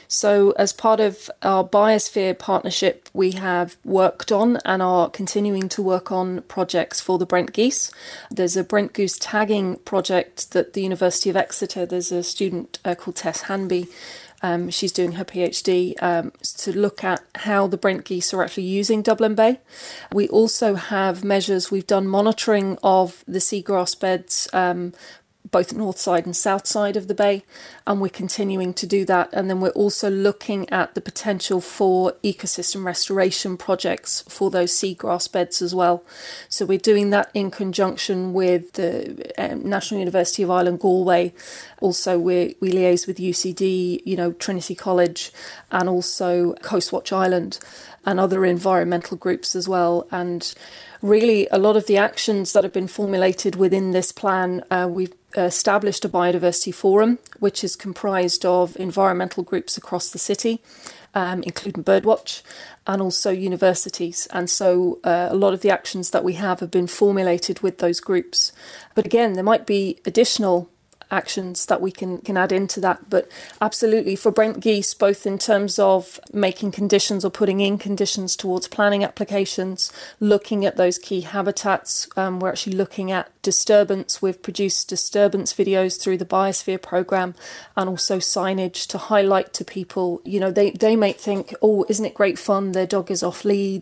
So as part of our biosphere partnership, we have worked on and are continuing to work on projects for the Brent geese. There's a Brent goose tagging project that the University of Exeter, there's a student uh, called Tess Hanby. Um, she's doing her PhD um, to look at how the Brent geese are actually using Dublin Bay. We also have measures, we've done monitoring of the seagrass beds, um, both north side and south side of the bay, and we're continuing to do that. And then we're also looking at the potential for ecosystem restoration projects for those seagrass beds as well. So we're doing that in conjunction with the um, National University of Ireland Galway. Also, we we liaise with U C D, you know, Trinity College, and also Coastwatch Ireland and other environmental groups as well. And really, a lot of the actions that have been formulated within this plan, uh, we've established a biodiversity forum, which is comprised of environmental groups across the city, um, including Birdwatch, and also universities. And so uh, a lot of the actions that we have have been formulated with those groups. But again, there might be additional actions that we can, can add into that. But absolutely, for Brent geese, both in terms of making conditions or putting in conditions towards planning applications, looking at those key habitats, um, we're actually looking at disturbance. We've produced disturbance videos through the Biosphere programme and also signage to highlight to people, you know, they, they might think, oh, isn't it great fun? Their dog is off lead.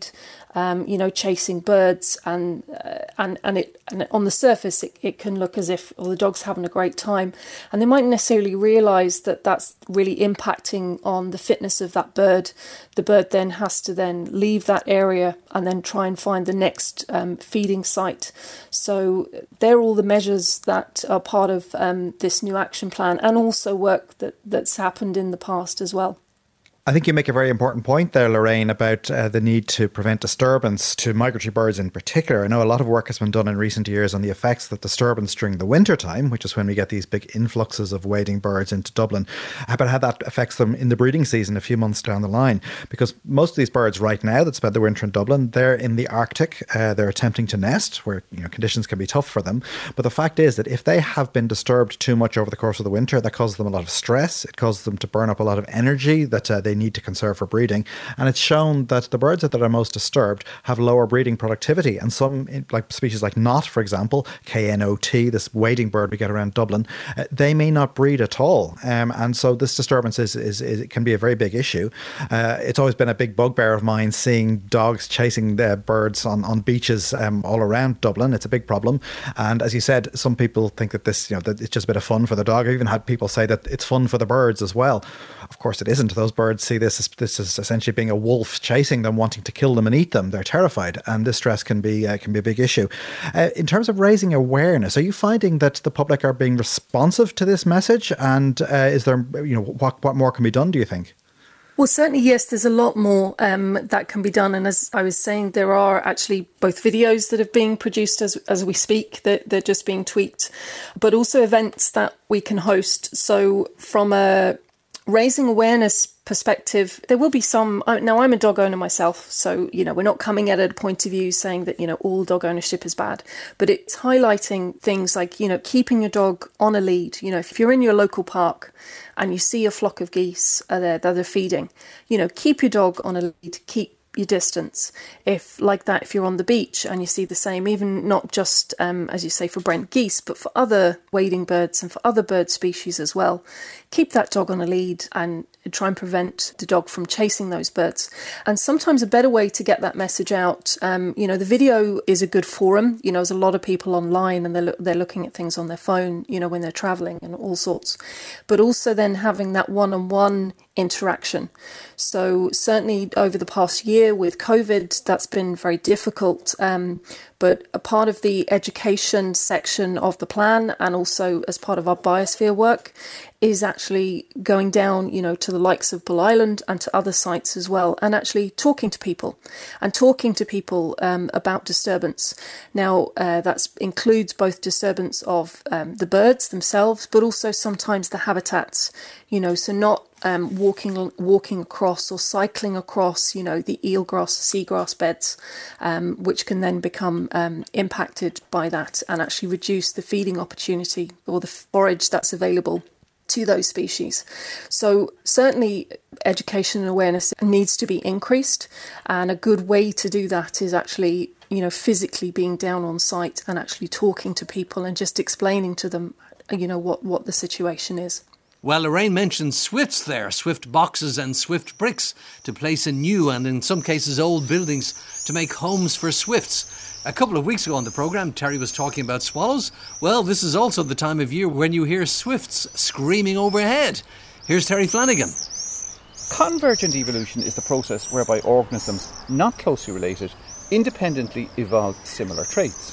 um, you know, chasing birds, and uh, and and it and on the surface it, it can look as if well, the dog's having a great time, and they might necessarily realise that that's really impacting on the fitness of that bird. The bird then has to then leave that area and then try and find the next um, feeding site. So they're all the measures that are part of um, this new action plan, and also work that, that's happened in the past as well. I think you make a very important point there, Lorraine, about uh, the need to prevent disturbance to migratory birds in particular. I know a lot of work has been done in recent years on the effects that disturbance during the winter time, which is when we get these big influxes of wading birds into Dublin, but how that affects them in the breeding season a few months down the line. Because most of these birds right now that spend the winter in Dublin, they're in the Arctic, uh, they're attempting to nest where, you know, conditions can be tough for them. But the fact is that if they have been disturbed too much over the course of the winter, that causes them a lot of stress. It causes them to burn up a lot of energy that uh, they need to conserve for breeding, and it's shown that the birds that are most disturbed have lower breeding productivity, and some like species like knot, for example, K N O T, this wading bird we get around Dublin, uh, they may not breed at all, um, and so this disturbance is, is, is it can be a very big issue. Uh, it's always been a big bugbear of mine seeing dogs chasing the birds on, on beaches um, all around Dublin. It's a big problem, and as you said, some people think that this, you know, that it's just a bit of fun for the dog. I've even had people say that it's fun for the birds as well. Of course it isn't. Those birds see this as this is essentially being a wolf chasing them, wanting to kill them and eat them. They're terrified, and this stress can be uh, can be a big issue. Uh, in terms of raising awareness, are you finding that the public are being responsive to this message? And uh, is there, you know, what what more can be done, do you think? Well, certainly, yes, there's a lot more um, that can be done. And as I was saying, there are actually both videos that are being produced as as we speak, that they're just being tweaked, but also events that we can host. So from a raising awareness perspective, there will be some. Now, I'm a dog owner myself, so, you know, we're not coming at a point of view saying that, you know, all dog ownership is bad, but it's highlighting things like, you know, keeping your dog on a lead. You know, if you're in your local park and you see a flock of geese are there that are feeding, you know, keep your dog on a lead, keep your distance. If like that, if you're on the beach and you see the same, even not just um, as you say for Brent geese, but for other wading birds and for other bird species as well, keep that dog on a lead and try and prevent the dog from chasing those birds. And sometimes a better way to get that message out, um, you know, the video is a good forum. You know, there's a lot of people online and they're, they're looking at things on their phone, you know, when they're traveling and all sorts, but also then having that one-on-one interaction. So certainly over the past year with COVID, that's been very difficult. Um, but a part of the education section of the plan, and also as part of our biosphere work, is actually going down, you know, to the likes of Bull Island and to other sites as well, and actually talking to people and talking to people um, about disturbance. Now, uh, that includes both disturbance of um, the birds themselves, but also sometimes the habitats, you know, so not um, walking walking across or cycling across, you know, the eelgrass, seagrass beds, um, which can then become um, impacted by that and actually reduce the feeding opportunity or the forage that's available to those species. So certainly education and awareness needs to be increased, and a good way to do that is actually, you know, physically being down on site and actually talking to people and just explaining to them, you know, what, what the situation is. Well, Lorraine mentioned swifts there, swift boxes and swift bricks to place in new and in some cases old buildings to make homes for swifts. A couple of weeks ago on the programme, Terry was talking about swallows. Well, this is also the time of year when you hear swifts screaming overhead. Here's Terry Flanagan. Convergent evolution is the process whereby organisms not closely related independently evolve similar traits.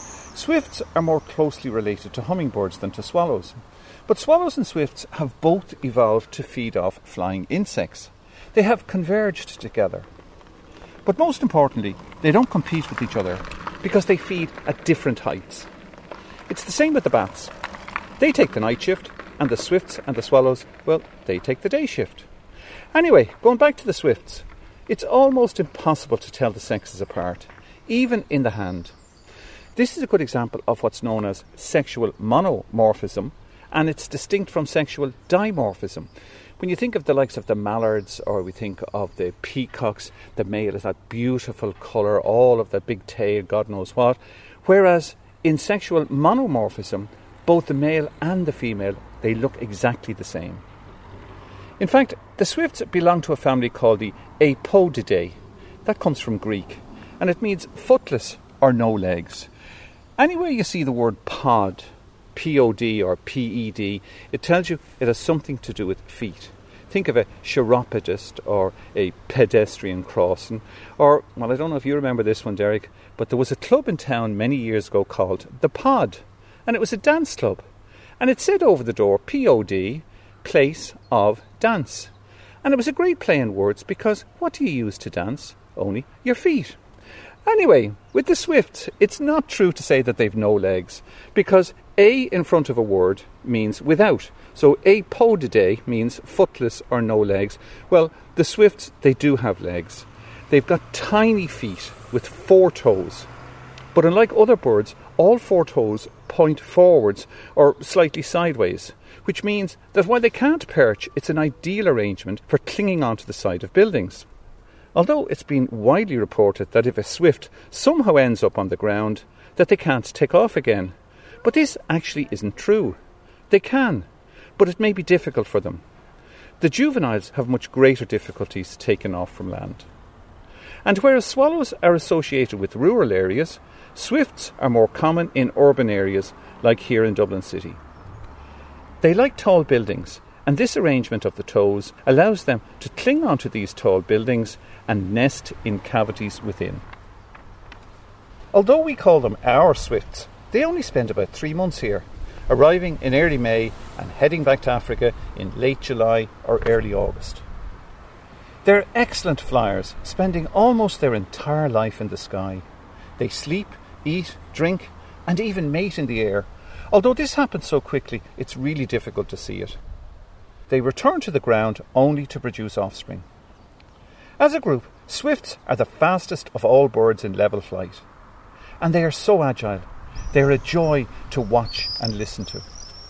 Swifts are more closely related to hummingbirds than to swallows. But swallows and swifts have both evolved to feed off flying insects. They have converged together. But most importantly, they don't compete with each other because they feed at different heights. It's the same with the bats. They take the night shift, and the swifts and the swallows, well, they take the day shift. Anyway, going back to the swifts, it's almost impossible to tell the sexes apart, even in the hand. This is a good example of what's known as sexual monomorphism, and it's distinct from sexual dimorphism. When you think of the likes of the mallards, or we think of the peacocks, the male is that beautiful colour, all of that big tail, God knows what. Whereas in sexual monomorphism, both the male and the female, they look exactly the same. In fact, the swifts belong to a family called the Apodidae. That comes from Greek. and it means footless or no legs. Anywhere you see the word pod, P O D or P E D, it tells you it has something to do with feet. Think of a chiropodist or a pedestrian crossing. Or, well, I don't know if you remember this one, Derek, but there was a club in town many years ago called The Pod, and it was a dance club. And it said over the door, P O D, place of dance. And it was a great play on words because what do you use to dance? Only your feet. Anyway, with the Swifts, it's not true to say that they've no legs, because A in front of a word means without. So apodidae means footless or no legs. Well, the Swifts, they do have legs. They've got tiny feet with four toes. But unlike other birds, all four toes point forwards or slightly sideways, which means that while they can't perch, it's an ideal arrangement for clinging onto the side of buildings. Although it's been widely reported that if a swift somehow ends up on the ground, that they can't take off again. But this actually isn't true. They can, but it may be difficult for them. The juveniles have much greater difficulties taking off from land. And whereas swallows are associated with rural areas, swifts are more common in urban areas like here in Dublin City. They like tall buildings, and this arrangement of the toes allows them to cling onto these tall buildings and nest in cavities within. Although we call them our swifts, they only spend about three months here, arriving in early May and heading back to Africa in late July or early August. They're excellent flyers, spending almost their entire life in the sky. They sleep, eat, drink, and even mate in the air. Although this happens so quickly, it's really difficult to see it. They return to the ground only to produce offspring. As a group, swifts are the fastest of all birds in level flight. And they are so agile. They are a joy to watch and listen to.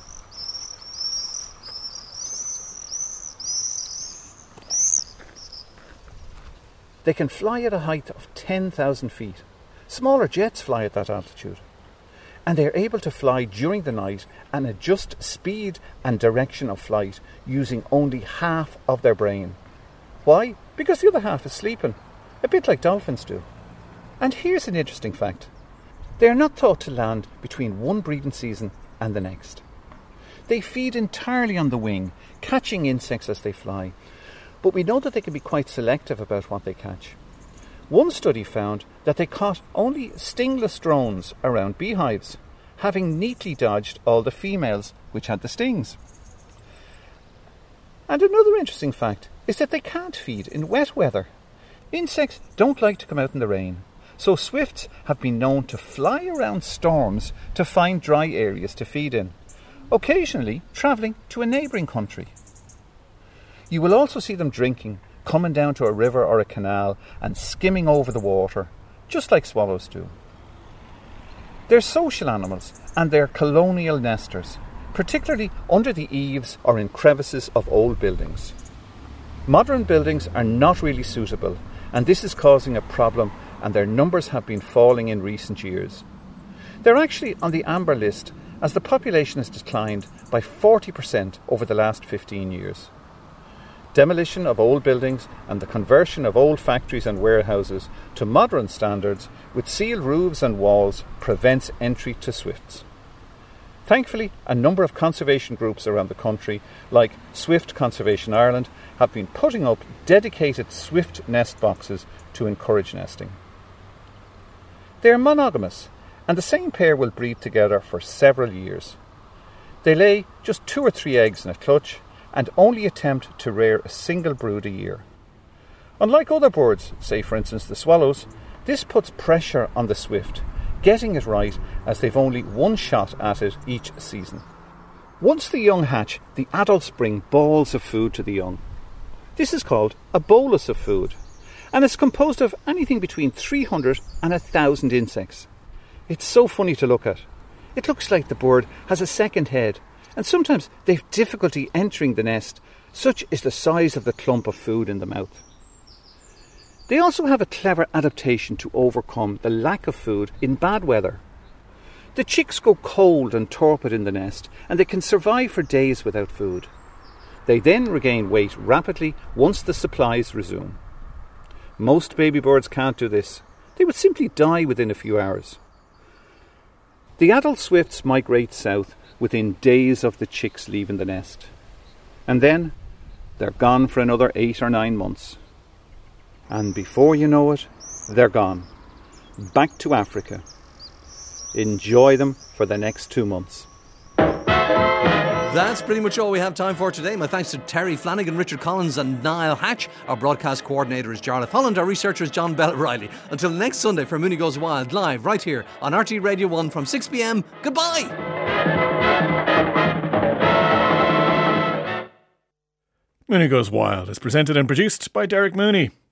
They can fly at a height of ten thousand feet. Smaller jets fly at that altitude. And they are able to fly during the night and adjust speed and direction of flight using only half of their brain. Why? Because the other half is sleeping, a bit like dolphins do. And here's an interesting fact. They are not thought to land between one breeding season and the next. They feed entirely on the wing, catching insects as they fly. But we know that they can be quite selective about what they catch. One study found that they caught only stingless drones around beehives, having neatly dodged all the females which had the stings. And another interesting fact is that they can't feed in wet weather. Insects don't like to come out in the rain, so swifts have been known to fly around storms to find dry areas to feed in, occasionally travelling to a neighbouring country. You will also see them drinking, coming down to a river or a canal and skimming over the water, just like swallows do. They're social animals and they're colonial nesters, particularly under the eaves or in crevices of old buildings. Modern buildings are not really suitable, and this is causing a problem, and their numbers have been falling in recent years. They're actually on the amber list as the population has declined by forty percent over the last fifteen years. Demolition of old buildings and the conversion of old factories and warehouses to modern standards with sealed roofs and walls prevents entry to swifts. Thankfully, a number of conservation groups around the country, like Swift Conservation Ireland, have been putting up dedicated swift nest boxes to encourage nesting. They are monogamous, and the same pair will breed together for several years. They lay just two or three eggs in a clutch and only attempt to rear a single brood a year. Unlike other birds, say for instance the swallows, this puts pressure on the swift, getting it right as they've only one shot at it each season. Once the young hatch, the adults bring balls of food to the young. This is called a bolus of food, and it's composed of anything between three hundred and one thousand insects. It's so funny to look at. It looks like the bird has a second head, and sometimes they've difficulty entering the nest, such is the size of the clump of food in the mouth. They also have a clever adaptation to overcome the lack of food in bad weather. The chicks go cold and torpid in the nest, and they can survive for days without food. They then regain weight rapidly once the supplies resume. Most baby birds can't do this, They would simply die within a few hours. The adult swifts migrate south within days of the chicks leaving the nest. And then they're gone for another eight or nine months. And before you know it, they're gone. Back to Africa. Enjoy them for the next two months. That's pretty much all we have time for today. My thanks to Terry Flanagan, Richard Collins and Niall Hatch. Our broadcast coordinator is Jarlath Holland. Our researcher is John Bell Riley. Until next Sunday for Mooney Goes Wild, live right here on R T Radio one from six p.m. Goodbye! Mooney Goes Wild is presented and produced by Derek Mooney.